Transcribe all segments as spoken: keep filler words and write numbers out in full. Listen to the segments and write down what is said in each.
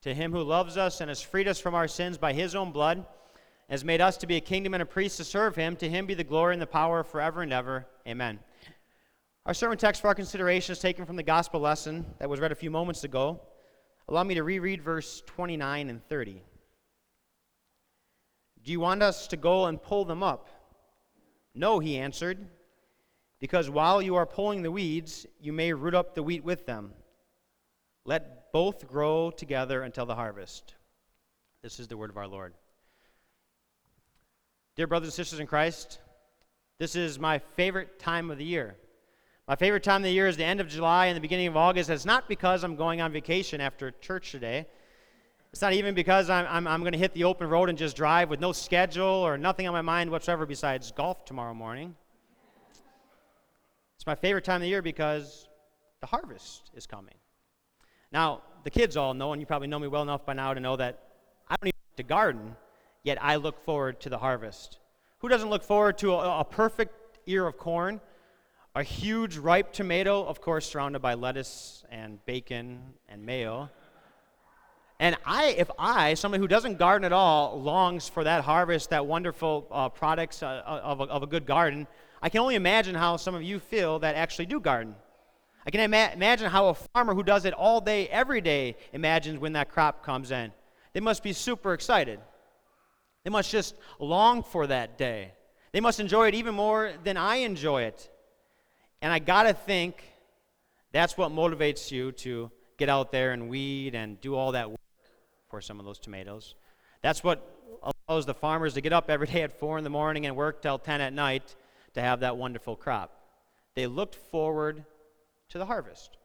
To him who loves us and has freed us from our sins by his own blood, and has made us to be a kingdom and a priest to serve him, to him be the glory and the power forever and ever. Amen. Our sermon text for our consideration is taken from the gospel lesson that was read a few moments ago. Allow me to reread verse twenty-nine and thirty. Do you want us to go and pull them up? No, he answered, because while you are pulling the weeds, you may root up the wheat with them. Let both grow together until the harvest. This is the word of our Lord. Dear brothers and sisters in Christ, this is my favorite time of the year. My favorite time of the year is the end of July and the beginning of August. It's not because I'm going on vacation after church today. It's not even because I'm, I'm, I'm going to hit the open road and just drive with no schedule or nothing on my mind whatsoever besides golf tomorrow morning. It's my favorite time of the year because the harvest is coming. Now, the kids all know, and you probably know me well enough by now to know that I don't even like to garden, yet I look forward to the harvest. Who doesn't look forward to a, a perfect ear of corn, a huge ripe tomato, of course surrounded by lettuce and bacon and mayo? And I, if I, somebody who doesn't garden at all, longs for that harvest, that wonderful uh, products uh, of, a, of a good garden, I can only imagine how some of you feel that actually do garden. I can ima- imagine how a farmer who does it all day, every day, imagines when that crop comes in. They must be super excited. They must just long for that day. They must enjoy it even more than I enjoy it. And I got to think that's what motivates you to get out there and weed and do all that work for some of those tomatoes. That's what allows the farmers to get up every day at four in the morning and work till ten at night to have that wonderful crop. They looked forward to the harvest.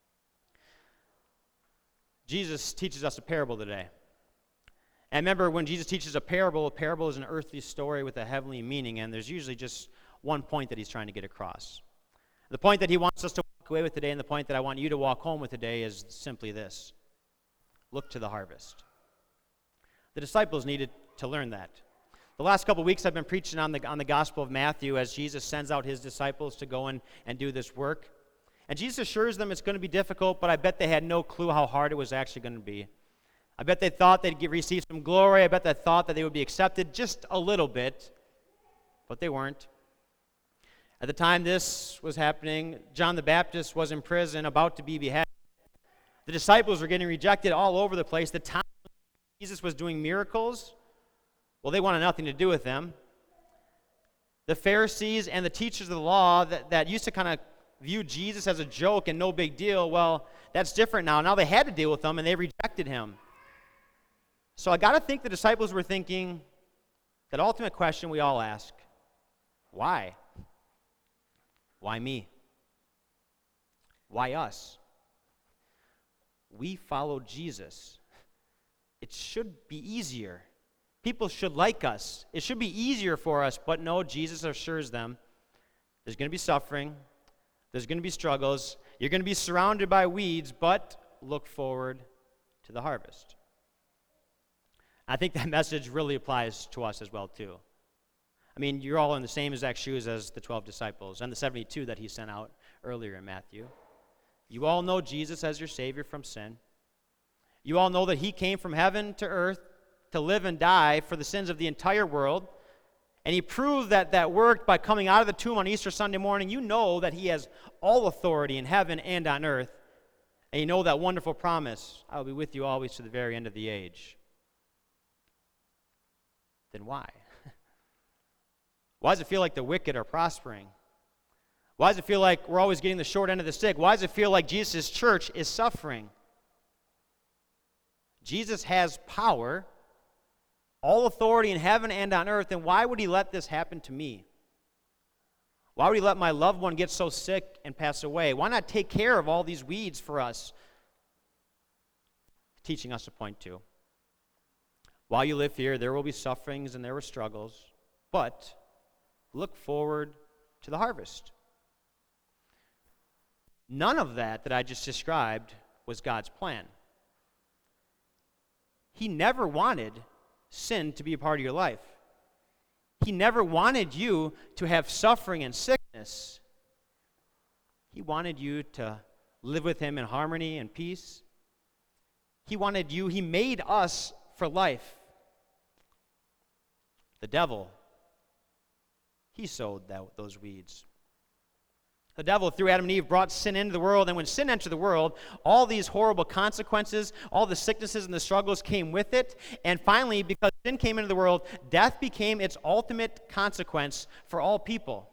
Jesus teaches us a parable today. And remember, when Jesus teaches a parable, a parable is an earthly story with a heavenly meaning, and there's usually just one point that he's trying to get across. The point that he wants us to walk away with today, and the point that I want you to walk home with today, is simply this: look to the harvest. The disciples needed to learn that. The last couple of weeks I've been preaching on the, on the Gospel of Matthew as Jesus sends out his disciples to go in and do this work. And Jesus assures them it's going to be difficult, but I bet they had no clue how hard it was actually going to be. I bet they thought they'd get, receive some glory. I bet they thought that they would be accepted just a little bit, but they weren't. At the time this was happening, John the Baptist was in prison, about to be beheaded. The disciples were getting rejected all over the place. The time Jesus was doing miracles, well, they wanted nothing to do with them. The Pharisees and the teachers of the law that, that used to kind of view Jesus as a joke and no big deal, well, that's different now. Now they had to deal with him, and they rejected him. So I got to think the disciples were thinking that ultimate question we all ask: why? Why me? Why us? We follow Jesus. It should be easier. People should like us. It should be easier for us, but no, Jesus assures them there's going to be suffering. There's going to be struggles. You're going to be surrounded by weeds, but look forward to the harvest. I think that message really applies to us as well, too. I mean, you're all in the same exact shoes as the twelve disciples and the seventy-two that he sent out earlier in Matthew. You all know Jesus as your Savior from sin. You all know that he came from heaven to earth to live and die for the sins of the entire world. And he proved that that worked by coming out of the tomb on Easter Sunday morning. You know that he has all authority in heaven and on earth. And you know that wonderful promise: I will be with you always to the very end of the age. Then why? Why does it feel like the wicked are prospering? Why does it feel like we're always getting the short end of the stick? Why does it feel like Jesus' church is suffering? Jesus has power, all authority in heaven and on earth, and why would he let this happen to me? Why would he let my loved one get so sick and pass away? Why not take care of all these weeds for us? Teaching us a point too. While you live here, there will be sufferings and there were struggles, but look forward to the harvest. None of that that I just described was God's plan. He never wanted sin to be a part of your life. He never wanted you to have suffering and sickness. He wanted you to live with him in harmony and peace. He wanted you. He made us for life. The devil, he sowed that, those weeds. The devil, through Adam and Eve, brought sin into the world, and when sin entered the world, all these horrible consequences, all the sicknesses and the struggles came with it, and finally, because sin came into the world, death became its ultimate consequence for all people.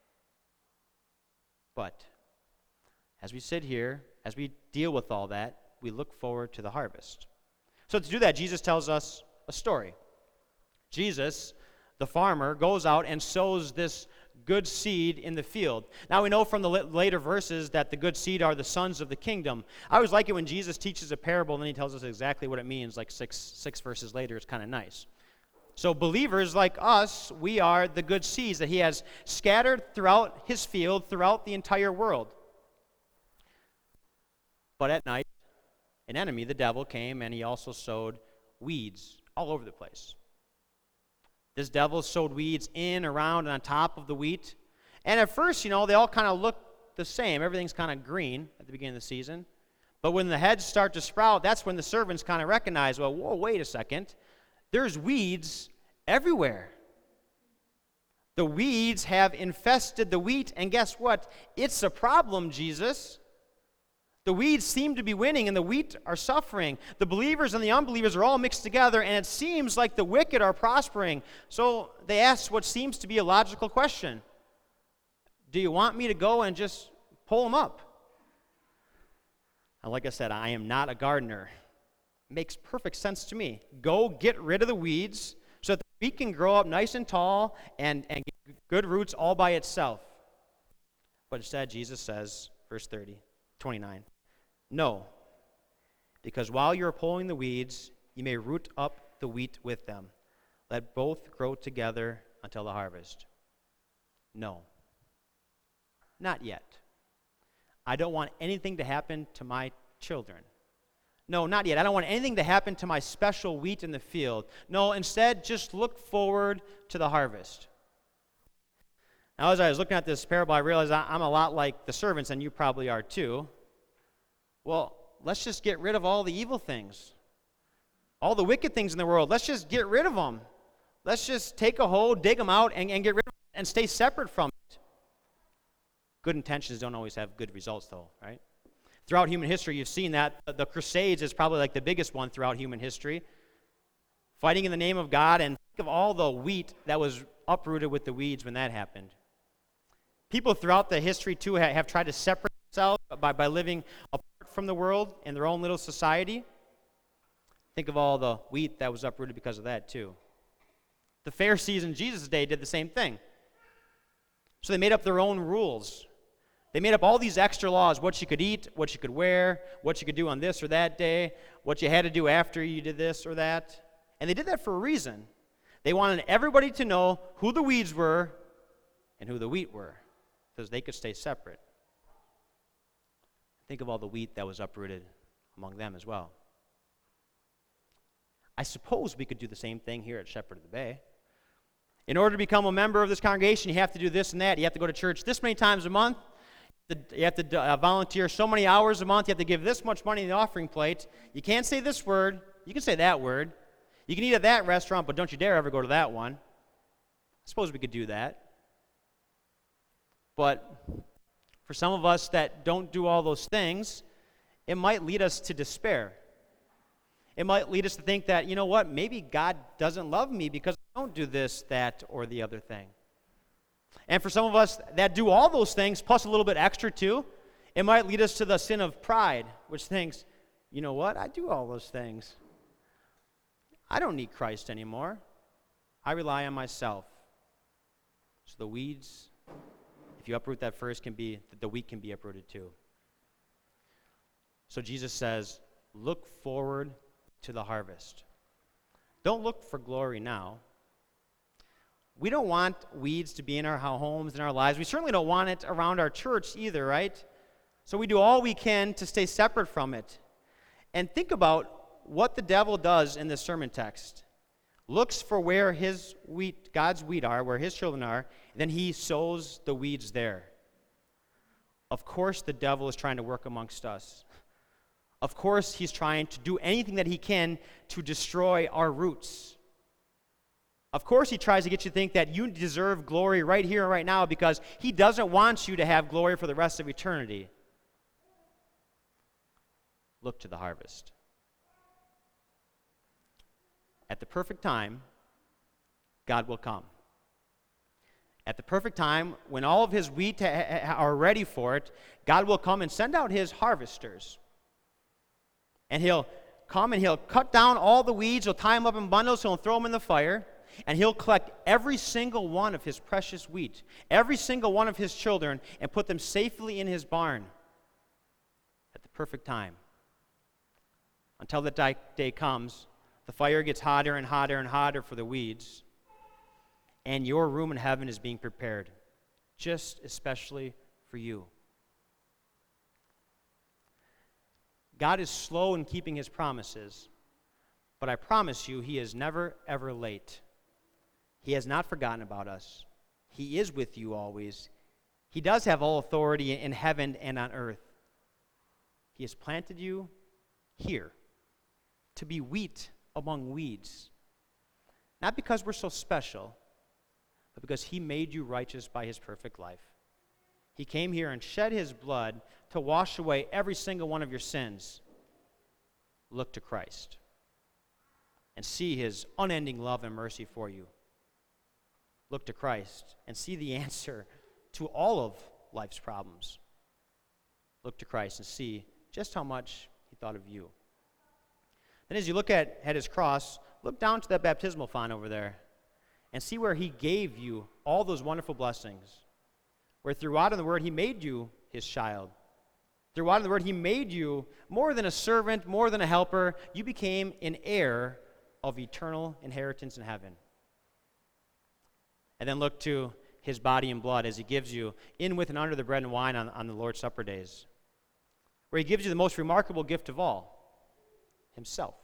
But as we sit here, as we deal with all that, we look forward to the harvest. So to do that, Jesus tells us a story. Jesus, the farmer, goes out and sows this good seed in the field. Now we know from the later verses that the good seed are the sons of the kingdom. I always like it when Jesus teaches a parable and then he tells us exactly what it means, like six, six verses later. It's kind of nice. So believers like us, we are the good seeds that he has scattered throughout his field, throughout the entire world. But at night, an enemy, the devil, came and he also sowed weeds all over the place. This devil sowed weeds in, around, and on top of the wheat. And at first, you know, they all kind of look the same. Everything's kind of green at the beginning of the season. But when the heads start to sprout, that's when the servants kind of recognize, well, whoa, wait a second. There's weeds everywhere. The weeds have infested the wheat, and guess what? It's a problem, Jesus. The weeds seem to be winning, and the wheat are suffering. The believers and the unbelievers are all mixed together, and it seems like the wicked are prospering. So they ask what seems to be a logical question. Do you want me to go and just pull them up? And like I said, I am not a gardener. It makes perfect sense to me. Go get rid of the weeds so that the wheat can grow up nice and tall and, and get good roots all by itself. But instead, Jesus says, verse thirty, twenty-nine, no, because while you're pulling the weeds, you may root up the wheat with them. Let both grow together until the harvest. No, not yet. I don't want anything to happen to my children. No, not yet. I don't want anything to happen to my special wheat in the field. No, instead, just look forward to the harvest. Now, as I was looking at this parable, I realized I'm a lot like the servants, and you probably are too. Well, let's just get rid of all the evil things, all the wicked things in the world. Let's just get rid of them. Let's just take a hoe, dig them out, and, and get rid of them and stay separate from it. Good intentions don't always have good results, though, right? Throughout human history, you've seen that. The Crusades is probably like the biggest one throughout human history. Fighting in the name of God, and think of all the wheat that was uprooted with the weeds when that happened. People throughout the history, too, have tried to separate themselves by, by living apart from the world in their own little society. Think of all the wheat that was uprooted because of that, too. The Pharisees in Jesus' day did the same thing. So they made up their own rules. They made up all these extra laws, what you could eat, what you could wear, what you could do on this or that day, what you had to do after you did this or that. And they did that for a reason. They wanted everybody to know who the weeds were and who the wheat were, because they could stay separate. Think of all the wheat that was uprooted among them as well. I suppose we could do the same thing here at Shepherd of the Bay. In order to become a member of this congregation, you have to do this and that. You have to go to church this many times a month. You have to uh, volunteer so many hours a month. You have to give this much money in the offering plate. You can't say this word. You can say that word. You can eat at that restaurant, but don't you dare ever go to that one. I suppose we could do that. But for some of us that don't do all those things, it might lead us to despair. It might lead us to think that, you know what, maybe God doesn't love me because I don't do this, that, or the other thing. And for some of us that do all those things, plus a little bit extra too, it might lead us to the sin of pride, which thinks, you know what, I do all those things. I don't need Christ anymore. I rely on myself. So the weeds, if you uproot that first, can be the wheat can be uprooted too. So Jesus says, look forward to the harvest. Don't look for glory now. We don't want weeds to be in our homes, in our lives. We certainly don't want it around our church either, right? So we do all we can to stay separate from it. And think about what the devil does in this sermon text. Looks for where his wheat, God's wheat are, where his children are, and then he sows the weeds there. Of course the devil is trying to work amongst us. Of course, he's trying to do anything that he can to destroy our roots. Of course, he tries to get you to think that you deserve glory right here and right now because he doesn't want you to have glory for the rest of eternity. Look to the harvest. At the perfect time, God will come. At the perfect time, when all of his wheat ha- ha- are ready for it, God will come and send out his harvesters. And he'll come and he'll cut down all the weeds, he'll tie them up in bundles, he'll throw them in the fire, and he'll collect every single one of his precious wheat, every single one of his children, and put them safely in his barn at the perfect time. Until that day comes, the fire gets hotter and hotter and hotter for the weeds, and your room in heaven is being prepared, just especially for you. God is slow in keeping his promises, but I promise you, he is never, ever late. He has not forgotten about us. He is with you always. He does have all authority in heaven and on earth. He has planted you here to be wheat among weeds. Not because we're so special, but because he made you righteous by his perfect life. He came here and shed his blood to wash away every single one of your sins. Look to Christ and see his unending love and mercy for you. Look to Christ and see the answer to all of life's problems. Look to Christ and see just how much he thought of you. Then as you look at, at his cross, look down to that baptismal font over there and see where he gave you all those wonderful blessings. Where throughout in the Word, he made you his child. Throughout in the Word, he made you more than a servant, more than a helper. You became an heir of eternal inheritance in heaven. And then look to his body and blood as he gives you in with and under the bread and wine on, on the Lord's Supper days, where he gives you the most remarkable gift of all, himself.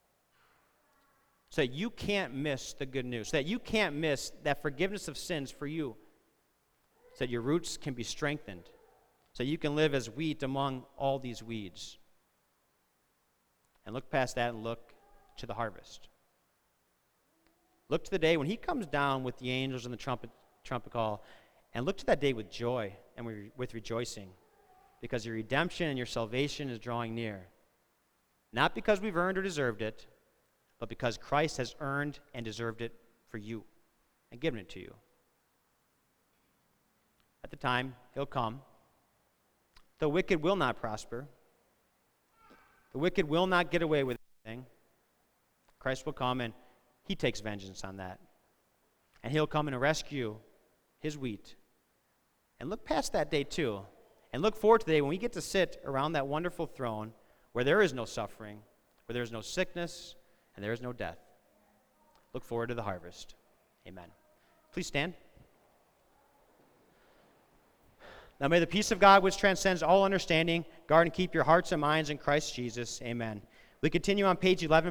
So that you can't miss the good news, so that you can't miss that forgiveness of sins for you, so that your roots can be strengthened, so you can live as wheat among all these weeds. And look past that and look to the harvest. Look to the day when he comes down with the angels and the trumpet, trumpet call, and look to that day with joy and with rejoicing, because your redemption and your salvation is drawing near. Not because we've earned or deserved it, but because Christ has earned and deserved it for you and given it to you. At the time, he'll come. The wicked will not prosper. The wicked will not get away with anything. Christ will come and he takes vengeance on that. And he'll come and rescue his wheat. And look past that day too. And look forward to the day when we get to sit around that wonderful throne where there is no suffering, where there is no sickness, and there is no death. Look forward to the harvest. Amen. Please stand. Now may the peace of God, which transcends all understanding, guard and keep your hearts and minds in Christ Jesus. Amen. We continue on page eleven.